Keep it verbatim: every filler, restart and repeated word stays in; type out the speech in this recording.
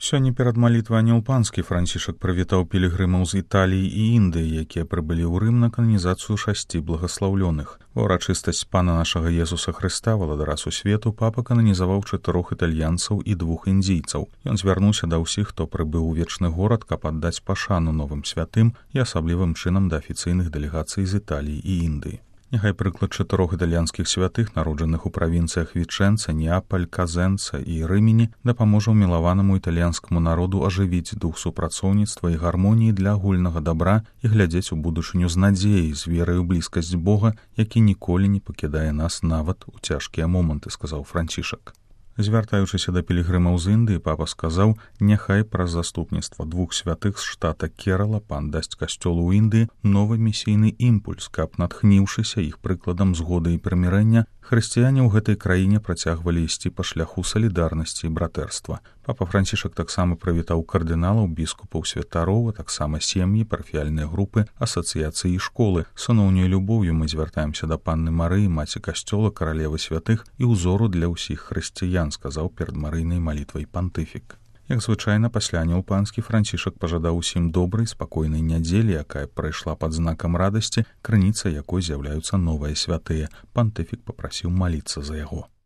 Сёння перад малітвай Анёл Панскі Францішак прывітаў пілігрымаў з Італіі і Індыі, якія прыбылі ў Рым на кананізацыю шасці благаслаўлёных. Ва ўрачыстасць пана нашага Езуса Хрыста, валадара сусвету, папа кананізаваў чатырох італьянцаў і двух індзійцаў. Ён звярнуўся да ўсіх, хто прыбыў у вечны горад, каб аддаць пашану новым святым і асаблівым чынам да афіцыйных дэлегацый з Італіі і Індыі. Няхай прыклад чатырох італьянскіх святых, народжаных у правінцыях Вічэнца, Неапаль, Казэнца і Рымені, дапаможа ўмілаванаму італьянскаму народу ажывіць дух супрацоўніцтва і гармоніі для агульнага дабра і глядзець у будучыню з надзеяй, з верай у блізкасць Бога, які ніколі не пакідае нас нават у цяжкія моманты, сказаў Францішак. Звяртаючыся да пілігрымаў з Індыі, папа сказаў, няхай праз заступніцтва двух святых з штата Керала пан дасць касцёлу ў Індыі новы місійны імпульс, каб, натхніўшыся іх прыкладам згоды і прымірэння, хрысціяне ў гэтай краіне працягвалі ісці па шляху салідарнасці і братэрства. Папа Францішак таксама прывітаў кардыналаў, біскупаў, святароў, а таксама сем'і, парафіяльныя групы, асацыяцыі і школы. З сыноўняй любоўю мы звяртаемся да панны Марыі, маці касцёла, каралевы святых і ўзору для ўсіх хрысціян, сказаў перад марыйнай малітвай пантыфік. Як звычайна, пасля Анёл Панскі Францішак пажадаў усім добрай, спакойнай нядзелі, якая прайшла пад знакам радасці, крыніцай якой з'яўляюцца новыя святыя. Пантыфік папрасіў маліцца за яго.